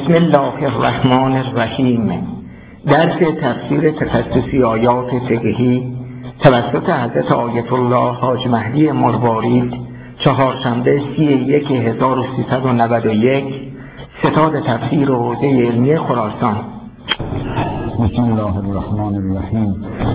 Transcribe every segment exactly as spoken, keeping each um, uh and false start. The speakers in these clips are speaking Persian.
بسم الله الرحمن الرحیم. درس تفسیر تخصصی آیات فقهی توسط حضرت آیت الله حاج مهدی مروارید، چهارشنبه سی یک هزار و سیصد و نود و یک، ستاد تفسیر و حوزه علمی خراسان. بسم الله الرحمن الرحیم.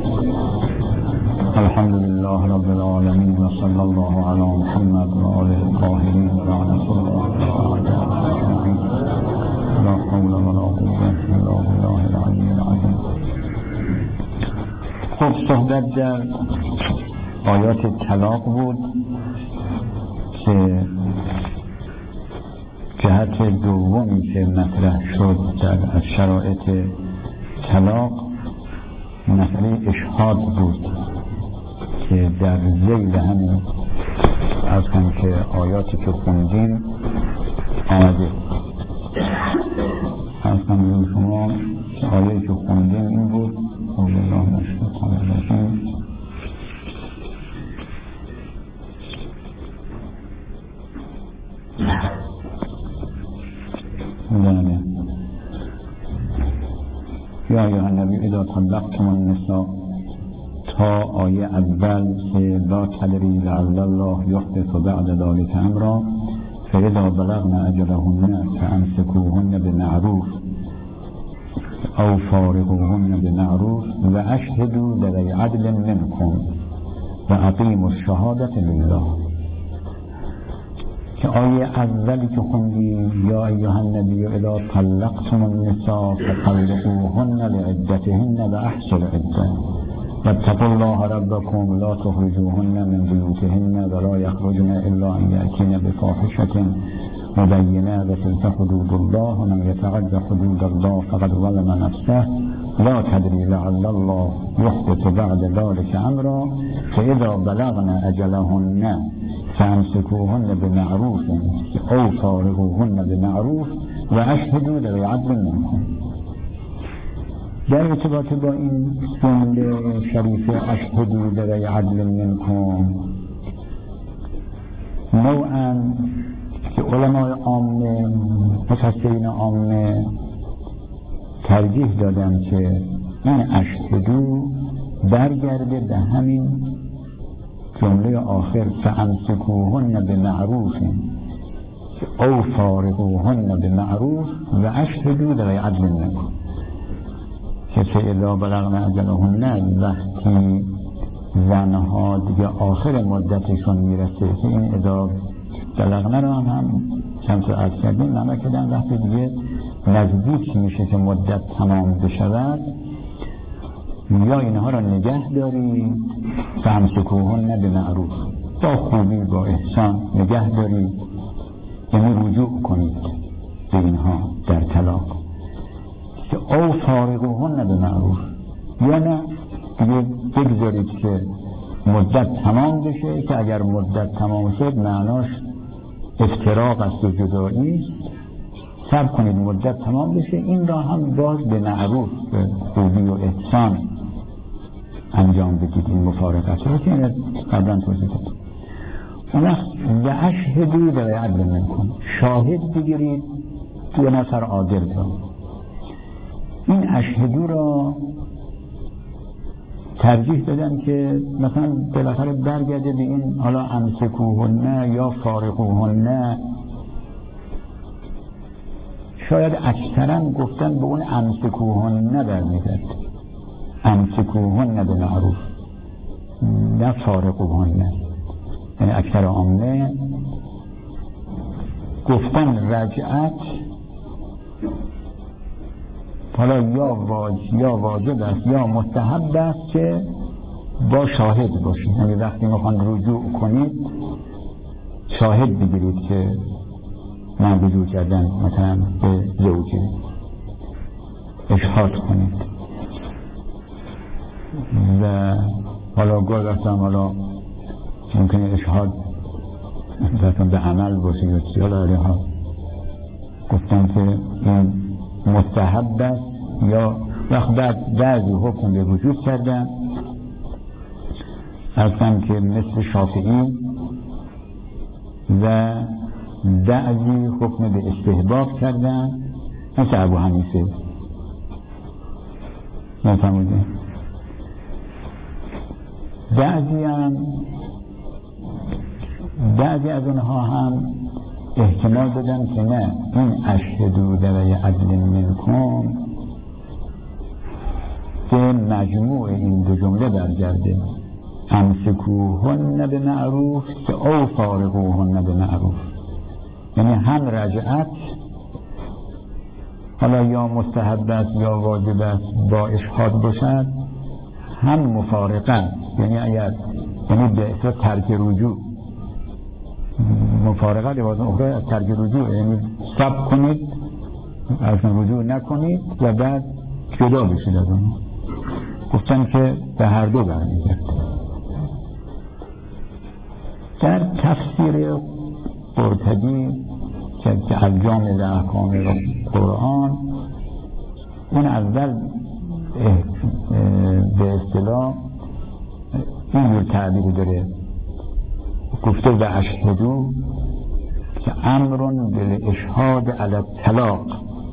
الحمد لله رب العالمین و صلی الله علی محمد و آله الطاهرین و لعنة الله علی اجمعین. لا حول ولا قوة الا بالله العلی العظیم. خب صحبت در آیات طلاق بود که جهت دومی که مطرح شد در از شرایط طلاق مسئله اشهاد بود که در ذیل همین از هم که آیاتی که خوندیم آمده. از هم شما آیاتی که خوندیم این بود قول الله نشتقان الرحیم. بله یا ایها النبی اذا طلقتم النساء تا آیه اول که لا تدری لعل الله یحدث بعد ذلک امرا فاذا بلغن اجلهن فامسكوهن بمعروف او فارقوهن بمعروف و اشهدوا ذوی عدل منکم و اقیموا الشهادة لله. که آیه اولی که خوندیم یا ایها النبی اذا طلقتم النساء فطلقوهن لعدتهن و احصوا العده واتقوا الله ربكم لا تخرجوهن من بيوتهن ولا يخرجن الا ان ياتين بفاحشة مبينة وتلك حدود الله ومن يتعد حدود الله فقد ظلم نفسه لا تدري لعل الله يحدث بعد ذلك امرا فاذا بلغن اجلهن فامسكوهن بمعروف او فارقوهن بمعروف و اشهدوا ذوی عدل منکم. در ارتباط با این جمله شریف اشهدوا ذوی عدل منکم نوعا که علمای عامه مفسرین عامه ترجیح دادن که این اشهدوا برگرده به همین جمله آخر فامسکوهن بمعروف او فارقوهن بمعروف و اشهدوا ذوی عدل منکم. که اذا بلغن اجلهن وقتی زنها دیگه آخر مدتشون میرسه که این اذا بلغن رو هم, هم چند تا عرض کردیم نمه کردن وقتی دیگه نزدیک میشه که مدت تمام بشود یا اینها رو نگه داری فامسکوهن بمعروف با خوبی با احسان نگه داری، یعنی رجوع کنید به اینها در طلاق. که او فارقوهن بمعروف یا نه دیگه بگذارید که مدت تمام بشه که اگر مدت تمام شد معناش افتراق است و جدایی، صبر کنید مدت تمام بشه. این را هم باز به معروف به خوبی و احسان انجام بدید این مفارقت رو که این قبلا توضیح دادم. اون و اشهدوا ذوی عدل منکم، شاهد بگیرید دو نفر عادل را. این اشهدو را ترجیح دادن که مثلا بالاخره برگرده به این حالا امسکوهن یا فارقوهن. شاید اکثرا گفتن به اون امسکوهن برمیگرد، امسکوهن به معروف نه فارقوهن. یعنی اکثر عامه گفتن رجعت حالا یا واجب یا واجب است یا مستحب است که با شاهد باشید. یعنی وقتی میخوان رجوع کنید شاهد بگیرید که من رجوع کردن مثلا به زوجه اشهاد کنید. و حالا گاه وقتا حالا ممکنه اشهاد مثلا به عمل باشه یا چی، حالا ها گفتن که این مستحب است یا وقت بعد بعضی حکم به وجود کردن هستن که مثل شافعی و بعضی حکم به استحباب کردن مثل ابو حنیفه نفهمیده. بعضی هم بعضی از اونها هم احتمال دادن که نه، این اشهدوا ذوی عدل منکم که مجموع این دو جمله برگرده، امسکوهن بمعروف که او فارقوهن بمعروف، یعنی هم رجعت حالا یا مستحب است یا واجب است با اشهاد باشد، هم مفارقت یعنی اگر یعنی به اصطلاح ترک رجوع، مفارقت عبارت اخرى از ترک رجوع یعنی صبر کنید از رجوع نکنید و بعد جدا بشید از اون. گفتن که به هر دو برمیگرد. در تفسیر قرطبی که از جامع احکام قرآن، اون اول به اصطلاح این جور تعبیر داره، گفته و اشهدو که امرون بالاشهاد علی الطلاق،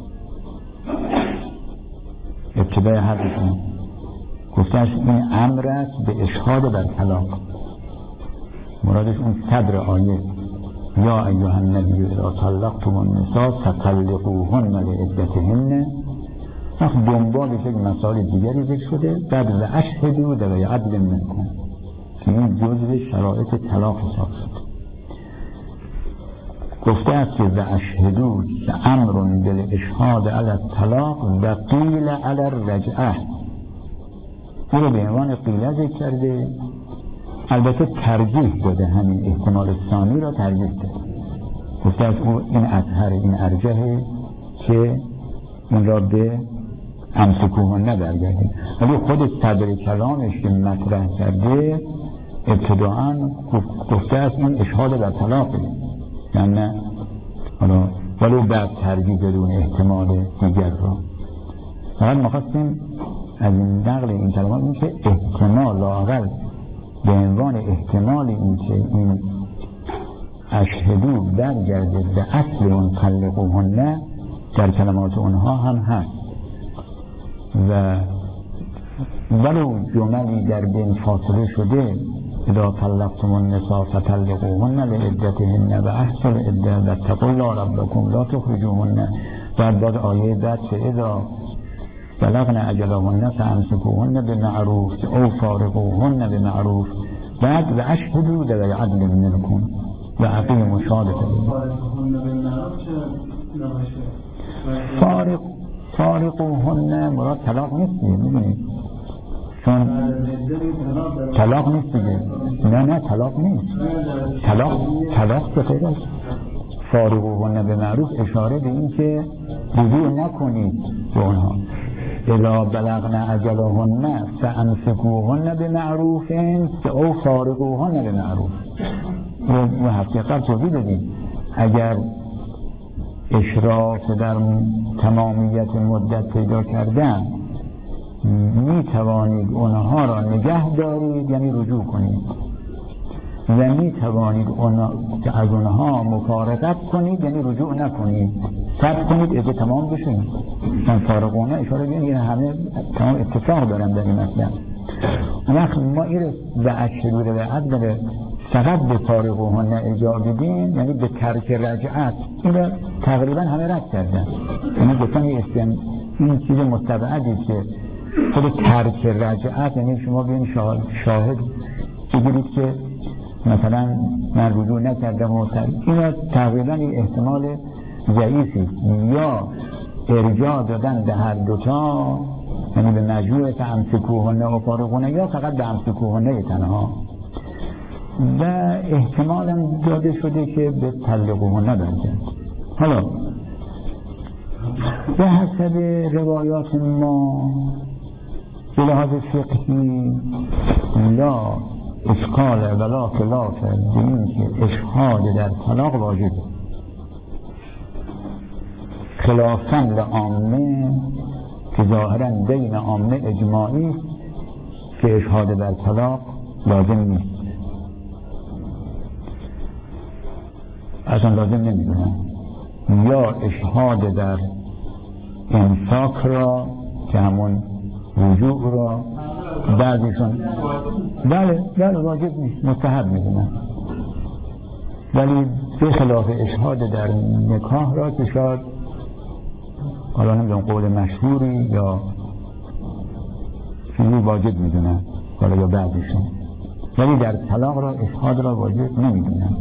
ابتدای حرفشون گفته این امر است به اشهاد بر طلاق، مرادش اون صدر آیه یا ایها النبی اذا طلقتم النساء فطلقوهن لعدتهن. وقت دنبالش یک مسائل دیگری ذکر شده، بعد و اشهدوا ذوی عدل منکم که این جزء شرایط طلاق حساب شد. گفته است که و اشهدوا که امر بالاشهاد علی الطلاق و قیل علی الرجعه، او رو به عنوان قیله ذکر کرده، البته ترجیح داده، همین احتمال ثانی را ترجیح داده. گفته از او این اظهر این ارجحه که این را به امسکوهن برگردیم، ولی خود صدر کلامش که مطرح کرده ابتداعا گفته است این اشهاد بر طلاقه، یعنی نه حالا ولی بعد ترجیح داده اون احتمال دیگر را. فقط ما خواستیم از این نقل این کلمات این که احتمال لااقل به عنوان احتمال این که این اشهدو برگرده به اصل اون طلقوهن در کلمات اونها هم هست و ولو جملی در بین فاصله شده اذا طلقتم النساء فطلقوهن لعدتهن و احصوا العده واتقوا الله ربکم لا تخرجوهن، بعد بعد آیه بعد که اذا بلغن اجلهن فامسکوهن بمعروف او فارقوهن بمعروف، بعد و اشهدوا ذوی عدل منکم و اقیموا الشهادة. فارق فارقوهن مراد طلاق نیست، میدونید چون طلاق نیست دیگه، نه نه طلاق نیست، طلاق طلاق به غیر از فارقوهن به معروف اشاره به این که رجوع نکنید به اونها، الا بلغن اجلهن فامسکوهن بمعروف او فارقوهن بمعروف. و حقیقت توضیح دادیم اگر اشراف در تمامیت مدت پیدا کردن می توانید اونها را نگه دارید یعنی رجوع کنید و می توانید اونها که از اونها مفارقت کنید یعنی رجوع نکنید، صبر کنید اگه تمام بشین. من فارقونه اشاره بین این همه تمام اتفاق دارم در این مطلب. وقت ما این به اشهدوا ذوی عدل فقط به فارقوهن اجازه بدیم یعنی به ترک رجعت، این را تقریبا همه رد کردن، یعنی گفتن این چیز مستبعدی که خود ترک رجعت یعنی شما بیاین شاهد بگیرید که مثلا من رجوع نکردم و این را تقریبا این احتمال ضعیفی، یا ارجاع دادن به هر دوتا یعنی به مجموع امسکوهن و فارقوهن یا فقط به امسکوهن تنها، و احتمالا داده شده که به طلقوهن برگرد. حالا به حسب روایات ما به لحاظ فقهی لا اشکال ولا خلاف به این که اشهاد در طلاق واجبه، خلافاً لعامه که ظاهراً بین عامه اجماعی که اشهاد در طلاق لازم نیست، اصلا لازم نمیدونم، یا اشهاد در امساک را که همون رجوع را بعضیشون بله بله واجب نیست، مستحب میدونن، ولی به خلاف اشهاد در نکاح را که شاید حالا نمیدونم قول مشهوری یا چیزی واجب میدونن حالا یا بعضیشون، ولی در طلاق را اشهاد را واجب نمیدونن.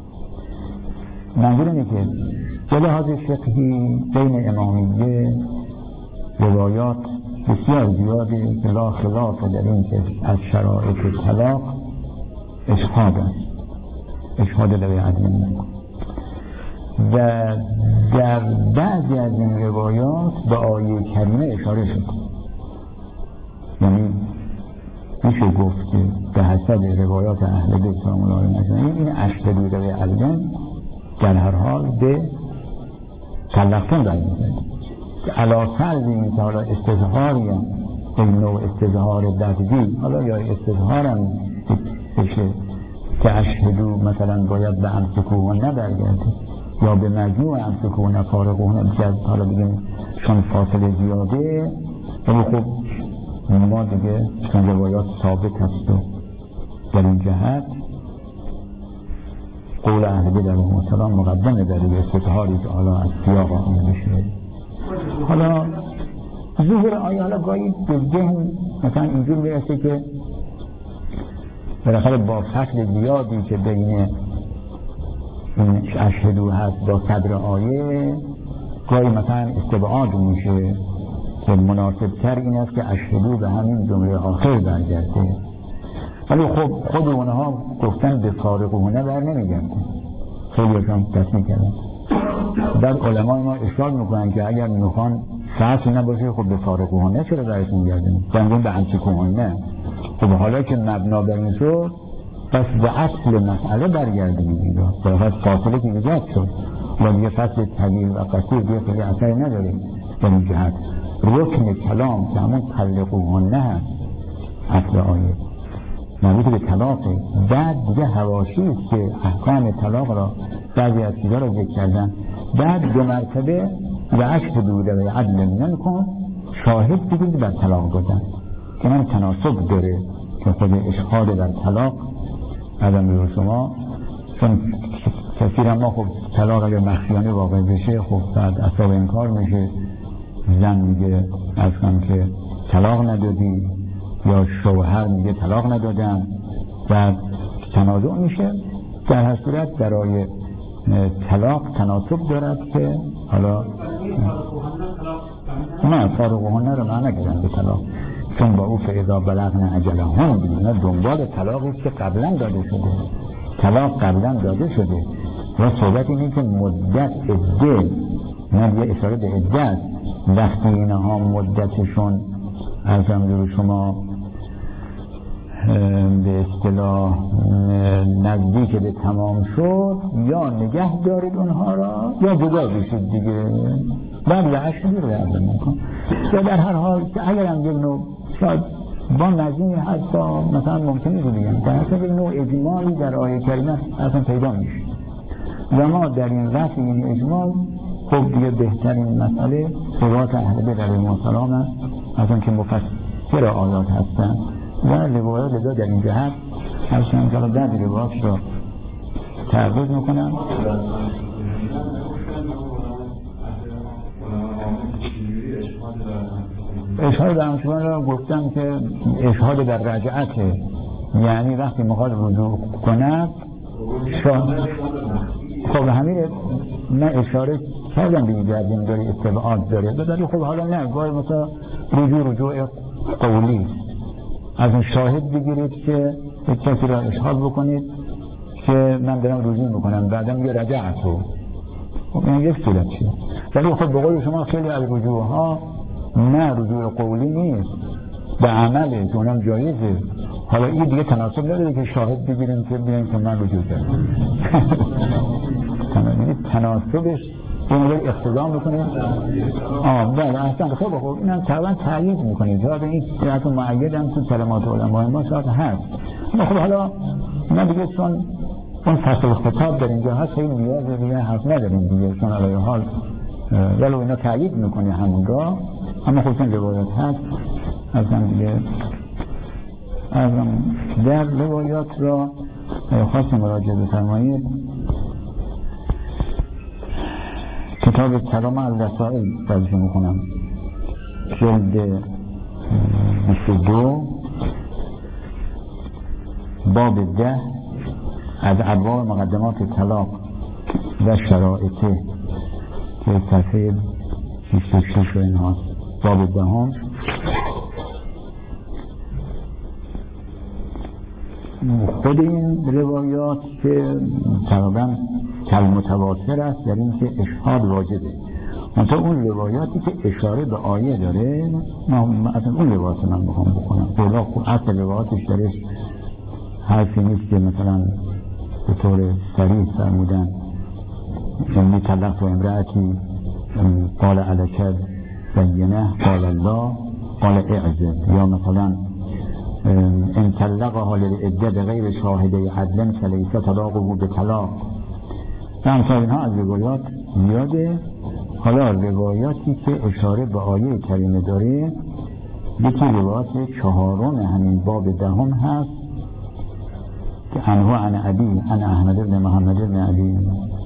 منظور اینه که به لحاظ فقهی بین امامیه روایات بسیار زیادی که لا خلاف در این که از شرایط طلاق اشهاد است، اشهاد لوی عدل نکن، و در بعضی از این روایات به آیه کریمه اشاره شد. یعنی میشه گفت که به حسب روایات اهل بیت سلام الله علیهم اجمعین این اشهد لوی عدل در هر حال به طلاقتون رای میده که علا فرض این که حالا استظهاری هم این نوع استظهار لفظی حالا یا استظهار هم بشه که اشهدو مثلا باید به امسکوهن برگرده یا به مجموع امسکوهن فارقوهن که حالا بگیم چون فاصله زیاده، ولی خب ما دیگه چون روایات ثابت هست و در این جهت قول اهل بیت علیهم السلام مقدمه در به استظهاری که حالا از سیاق آمده میشه. حالا ظهور آیه حالا گاهی به ذهن مثلا اینجور میرسه که بالاخره با فصل زیادی که بین این اشهدو هست با صدر آیه گاهی مثلا استبعاد میشه که مناسب تر این است که اشهدو به همین جمله آخر برگرده، ولی خب خود اونها گفتن به فارقوهنه بر نمیگرده، خیلی هاشون تصمیم کردن. بعد علمای ما اشکال میکنن که اگر میخوان فصل نباشه خب به فارقوهنه چرا برشون گردن دنگون به امسکوهنه. خب حالا که مبنا بر این شد پس به اصل مسئله برگردیم دیگه، باید فاصله که ایجاد شد و دیگه فصل طویل و قصیر دیگه خیلی اثری نداره. در این جهت رکن کلام که همون طلقوهنه هست اصل آیه مربوط به طلاقه، بعد دیگه حواشی است که احکام طلاق را بعضی از چیزا را ذکر کردن، بعد دو مرتبه و اشهدوا ذوی عدل منکم شاهد بگید بر طلاق دادن که من تناسب داره که خود اشهاد در طلاق ادم رو شما چون کثیر ما خب طلاق اگر مخفیانه واقع بشه خب بعد اصاب انکار میشه، زن میگه از کن که طلاق ندادی یا شوهر میگه طلاق ندادم و تنازع میشه. در هر صورت برای طلاق تناسب دارد که حالا نه فارقوهنه رو معنی نگیرن به طلاق، چون با او فاذا بلغن اجلهن دیگه دنبال طلاقی که قبلا داده شده، طلاق قبلا داده شده و صحبت اینه که مدت عده نه یه اشاره به عدت وقتی اینها مدتشون از امروز شما به اصطلاح نزدیک به تمام شد یا نگه دارید اونها را یا جدا بشید دیگه بعد لعش رو عرض میکن. یا در هر حال که اگر هم یک نوع شاید با نظمی حتی مثلا ممکنه رو بگم در اصلا یک نوع اجمالی در آیه کریمه اصلا پیدا میشه و ما در این رفع این اجمال خب دیگه بهترین مسئله روایات اهل بیت علیهم السلام است اصلا که مفسر آیات هستن و روایات لذا در این جهت هستن که بعد روایات را تعرض میکنم. اشهاد دانشجویان را گفتم که اشهاد در رجعته، یعنی وقتی میخواد رجوع کند خب همین من اشاره کردم به این جهت داره استبعاد داره ولی خب حالا نه گاهی مثلا رجوع رجوع قولی از اون شاهد بگیرید که یک کسی را اشهاد بکنید که من دارم رجوع میکنم بعدم یه رجعتو خب این یک صورت چیه، ولی خب به قول شما خیلی از رجوع ها نه رجوع قولی نیست به عمله که اونم جایزه. حالا این دیگه تناسب نداره که شاهد بگیریم که بیایم که من رجوع کردم تناسبش این رو اقتضا میکنه آه بله احسن خب خب اینم طبعا تایید میکنه جواب این صورت معید هم تو کلمات علمای ما شاید هست. خب حالا من دیگه چون اون فصل خطاب در اینجا هست خیلی نیاز دیگه حرف نداریم دیگه چون علیه حال ولو اینا تایید میکنه همونجا، اما خودشون روایات هست. ازم دیگه ازم در روایات را خواست مراجعه بفرمایید. کتاب کلام الرسائل ترجمه میکنم، جلد بیست و دو، باب ده، از ابواب مقدمات طلاق و شرائطه، که صفحه بیست و شش و اینهاست. باب دهم خود این روایات که تقریبا کالمتواتر است در این که اشهاد واجبه، منطقه اون روایاتی که اشاره به آیه داره من اصلا اون روایات من بخوام بکنم اولا اصل روایاتش درش حرفی نیست که مثلا به طور صریح فرمودن انی طلقت و امرأتی قال علک بینه قال الله قال اعزل، یا مثلا ان طلقها للعده بغیر شاهده عدل فلیس طلاقه بطلاق. همسا اینها از روایات زیاده. حالا روایاتی که اشاره به آیه کریمه داره، یکی روایات چهارم همین باب دهم هست که انهو عن عبی عن احمد بن محمد بن علی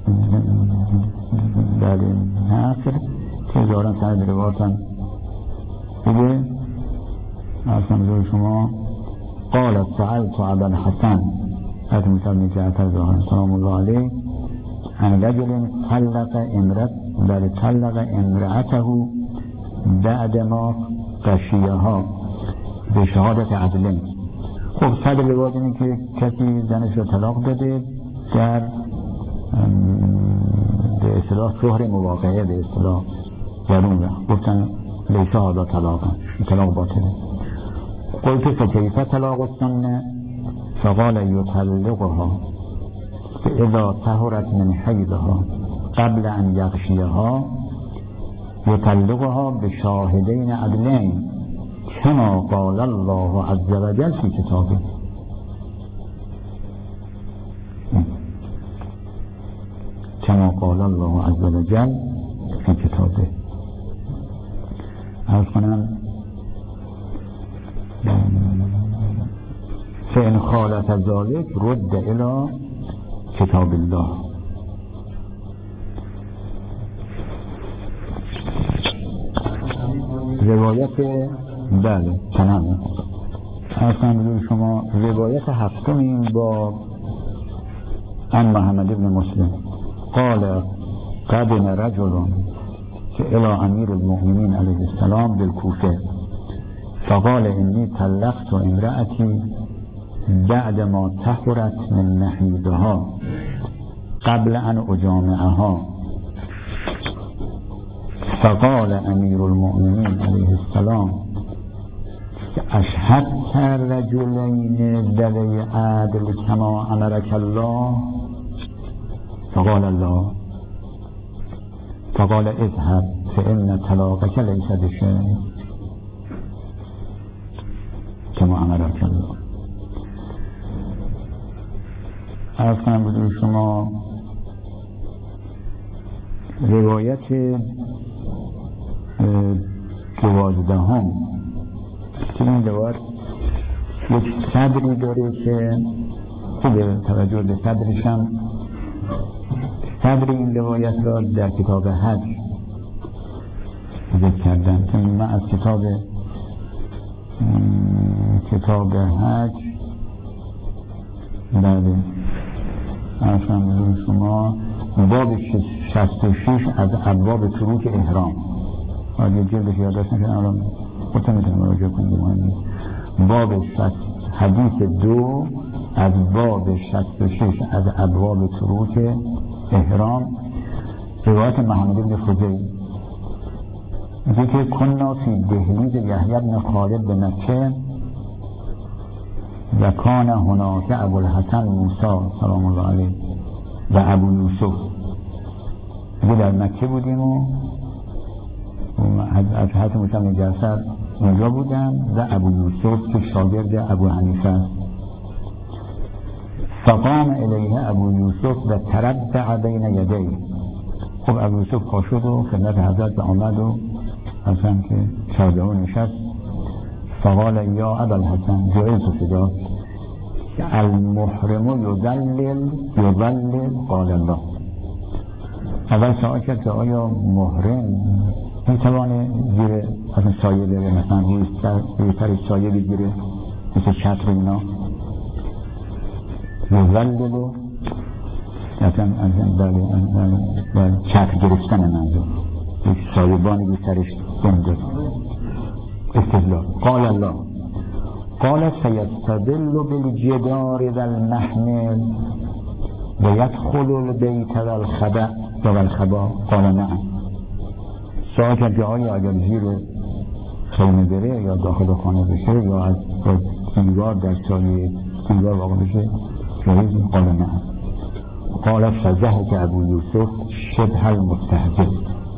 در نصر که دارن سند روایاتن دیگه. اصلا روی شما قال سألت ابا الحسن از مثال جعفر زهران سلام الله علیه عن رجل طلق امرأت بل طلق امرأته بعد ما غشیها به شهادت عدلین. خب صدر روایت اینه که کسی زنش رو طلاق داده در به اصطلاح شهر مواقعه، به اصطلاح درون رفت، گفتن لیس هذا طلاقا، طلاق باطله. قلت فکیف طلاق السنه؟ فقال یطلقها اذا طهرت من حیضها قبل ان یغشیها یطلقها بشاهدین عدلین کما قال الله عز وجل فی کتابه. کما قال الله عز وجل فی کتابه. عرض کنم فإن خالف ذلك رد الى کتاب الله. روایت بله تمام اصلا روی شما روایت هفتم این با عن محمد بن مسلم قال قدم رجل الى امیر المؤمنین علیه السلام بالکوفه فقال انی طلقت امرأتی بعد ما طهرت من نحیضها قبل ان اجامعها. فقال امیر المؤمنین علیه السلام اشهدت رجلین ذوی عدل کما امرک الله؟ فقال الله. فقال اذهب فان طلاقک لیس بشیء کما امرک الله. عرض کنم بدون شما روایت دوازدهم که این روایت یک صدری داره که خوبه توجه به صدرشم. صدر این روایت را در کتاب حج ذکر کردم که من از کتاب کتاب حج بله اصلا بزرگ شما باب شصت و شش از ابواب تروک احرام آگه جلدش یادداشت نکنم الان خودتا میتونم مراجعه کنیم. باب حدیث دو از باب شصت و شش از ابواب تروک احرام، روایت محمد بن فضیل میگه که کنا فی دهلیز یحیی بن خالد به مکه و کان هناک ابوالحسن موسی سلام الله علیه و ابو یوسف. میگه در مکه بودیم و از حضرت موسی بن جعفر اونجا بودن و ابو یوسف که شاگرد ابو حنیفه است. فقام الیه ابو یوسف و تربع بین یدیه خب ابو یوسف پا شد و خدمت حضرت آمد و اصلا که ساده و نشست. فقال یا ابوالحسن، جایز و صدا که المحرم یذلل یذلل قال الله. اول سوال کرد که آیا محرم میتوانه زیر اصلا سایه بره، مثلا روی سر روی سر سایه بگیره مثل چتر اینا؟ یذلل و اصلا بله چتر گرفتن منظور یک سایبانی روی سرش بنده استدلال. قال الله قال سيستدل بالجدار ذا المحمل ويدخل البيت ذا الخبأ ذا الخبا. قال نعم. سوال کرد که آیا اگر زیر خیمه بره یا داخل خانه بشه یا از دیوار در سایه دیوار واقع بشه جایز؟ قال نعم. قال فضحك ابو یوسف شبه المستهزئ.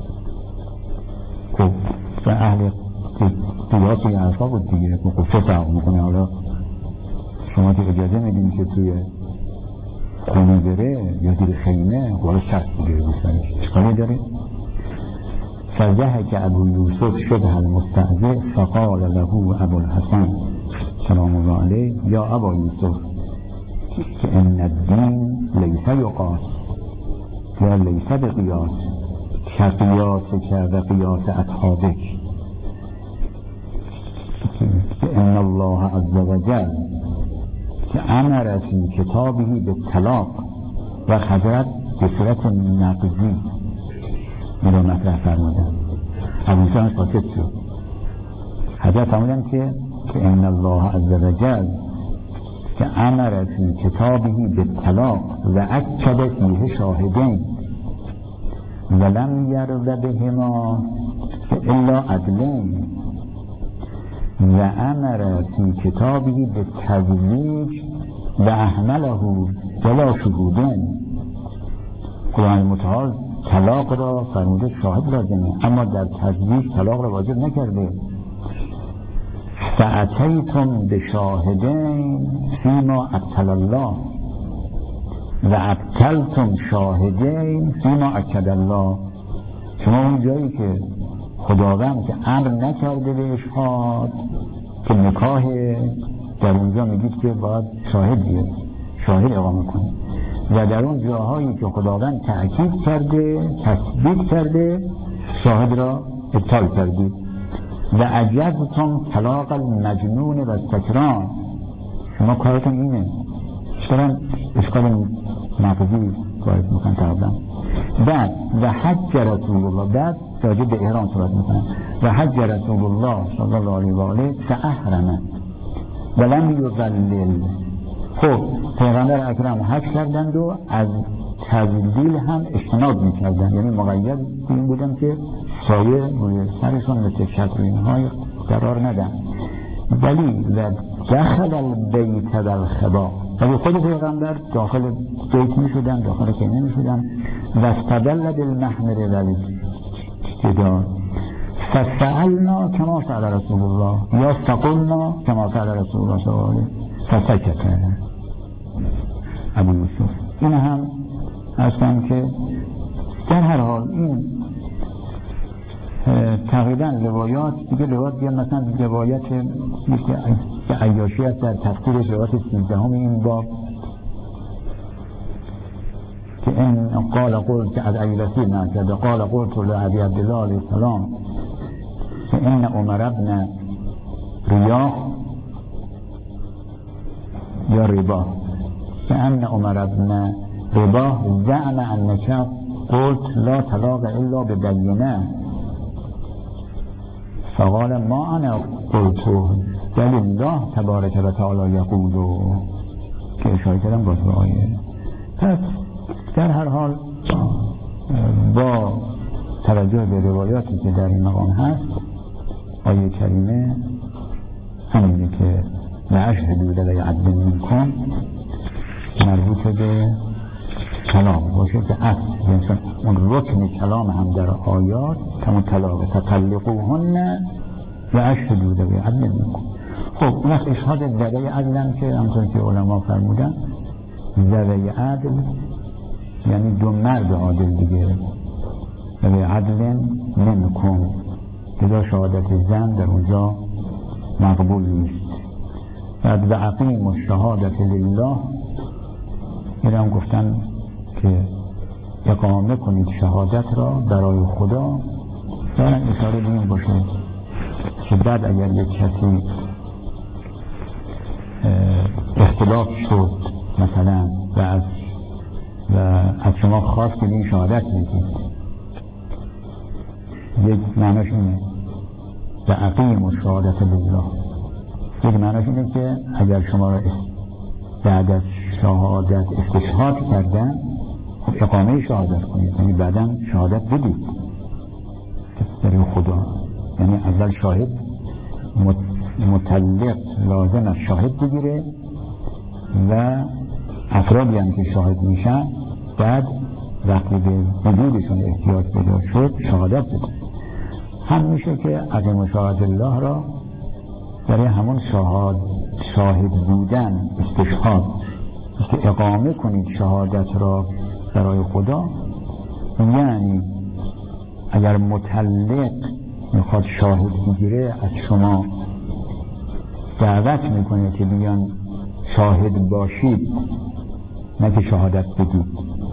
خب و اهل قیاس این حرفا بود دیگه. خب چه فرق میکنه حالا شما که اجازه میدین که توی خونه بره یا زیر خیمه حالا شرط بگیره بسنش اشکالی داره؟ فضحك ابو یوسف شبه المستهزئ فقال له ابو الحسن سلام الله علیه یا ابا یوسف که ان الدین لیس یقاس یا لیس بقیاس کقیاس کرده قیاس اصحابک که ان الله عز وجل که امر فی کتابه بالطلاق و حضرت به صورت نقضی این رو مطرح فرمودن. ابو یوسف ساکت شد. حضرت فرمودن که که ان الله عز وجل که امر فی کتابه بالطلاق و اکد فیه شاهدین ولم یرد بهما الا عدلین و امر فی کتابه بالتزویج و احمله بلا شهودین. قرآن متعال طلاق را فرموده شاهد لازمه، اما در تزویج طلاق را واجب نکرده. فأتیتم بشاهدین فیما ابطل الله و ابطلتم شاهدین فیما اکد الله. شما اون جایی که خداوند که امر نکرده به اشهاد که نکاح در اونجا میگید که باید شاهد بیاد، شاهد اقامه کنید، و در اون جاهایی که خداوند تأکید کرده تثبیت کرده شاهد را ابطال کردید. و عجزتم طلاق المجنون و سکران. شما کارتون اینه چرا اشکال نقضی وارد میکنن تقریبا. بعد و حج رسول الله، بعد راجع به احرام صحبت میکنن و حج رسول الله صلی الله علیه و آله فاحرم ولم یذلل. خب پیغمبر اکرم حج کردند و از تذلیل هم اجتناب میکردن، یعنی مقید این بودن که سایه روی سرشون مثل چتر اینهای قرار ندن. ولی و دخل البیت و الخبا، ولی خود پیغمبر داخل بیت میشدن، داخل خیمه میشدن. و استدل بالمحمر و جدار فسألنا کما سأل رسول الله یا فقلنا کما سأل رسول الله صلی الله علیه فسکت ابو یوسف. این هم هستن که در هر حال این تقریبا روایات دیگه روایات دیگه مثلا روایت که عیاشی هست در تفسیر روایت سیزدهم این باب که این قال قلت که از عیلسی نکرده قال قلت لعبی عبدالله علیه السلام که این عمر ابن ریاح یا ربا که این عمر ابن ربا زعم انک قلت لا طلاق الا ببینه فقال ما انا قلت بل الله تبارک و تعالی یقول که اشاره کردم باز به آیه. پس در هر حال با توجه به روایاتی که در این مقام هست آیه کریمه همینه که لأشهدوا ذوی عدل منکم مربوط به کلام باشه که اصل اون رکن کلام هم در آیات کما طلاق تطلقوهن و اشهدوا ذوی عدل منکم. خب اون وقت اشهاد ذوی عدل که همطور که علما فرمودن ذوی عدل یعنی دو مرد عادل دیگه، و به عدل منکم، لذا شهادت زن در اونجا مقبول نیست. بعد و اقیم الشهادت لله، میرم گفتن که اقامه کنید شهادت را برای خدا. دارن اشاره به این باشه که بعد اگر یک کسی اختلاف شد مثلا و از و از شما خواست که این شهادت میدید، یک معناش اینه و اقیم الشهادت لله، یک معناش اینه که اگر شما را بعد از شهادت استشهاد کردن، خب اقامه شهادت کنید، یعنی بعدا شهادت بدید برای خدا. یعنی اول شاهد مطلق لازم از شاهد بگیره و افرادی هم که شاهد میشن بعد وقتی به وجودشون احتیاج پیدا شد شهادت بده. هم میشه که عظیم شهادت الله را برای همون شهاد شاهد بودن استشهاد که اقامه کنید شهادت را برای خدا، یعنی اگر مطلق میخواد شاهد بگیره از شما دعوت میکنه که بیان شاهد باشید، نه که شهادت بدید.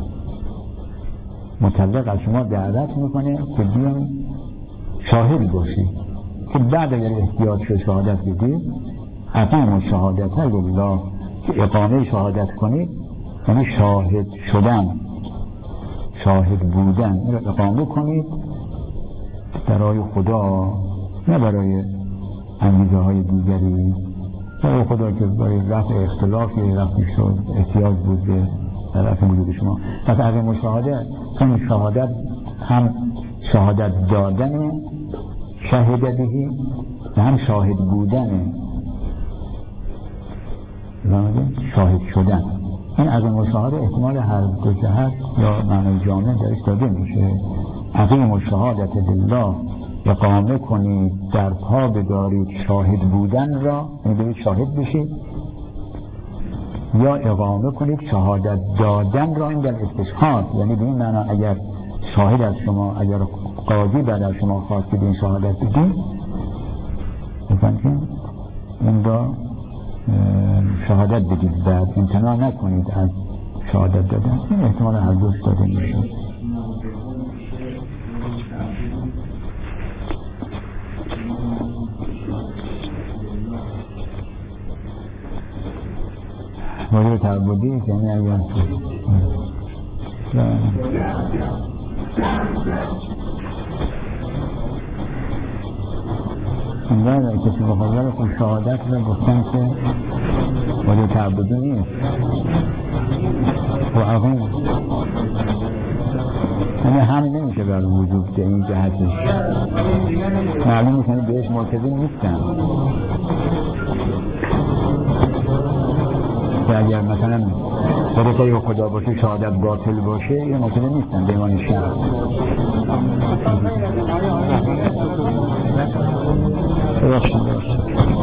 مطلق از شما دعوت میکنه که بیان شاهد باشید، که بعد اگر احتیاج شد شهادت بدید. اقام شهادت لله، که اقامه شهادت کنید یعنی شاهد شدن، شاهد بودن، این را اقامه کنید برای خدا، نه برای انگیزه های دیگری، برای خدا که برای رفع اختلاف یا رفع شد احتیاج بود به رفع وجود شما. پس عظیم الشهادت، چون شهادت هم شهادت دادن شهد بهی و هم شاهد بودن، شاهد شدن. این عظیم الشهادت احتمال هر دو جهت یا معنی جامع درش داده میشه. عظیم الشهادت لله، اقامه کنید در پا بدارید شاهد بودن را، یعنی شاهد بشید، یا اقامه کنید شهادت دادن را این در استشهاد، یعنی به این معنی اگر شاهد از شما، اگر قاضی بعد از شما خواست که این شهادت بدید، بفهمید این را شهادت بدید، بعد امتناع نکنید از شهادت دادن. این احتمال هر دوست داده میشه. موضوع تعبدی یعنی اگر انگار کسی بخواه خود شهادت را گفتن که موضوع تعبدی نیست و عقیم، یعنی هم نمیشه بر وجود به این جهتش معلوم میکنه بهش مرتضی نیستن. که اگر مثلا برای خدا باشه شهادت باطل باشه یه مرتضی نیستن به ایمان شرع. ببخشید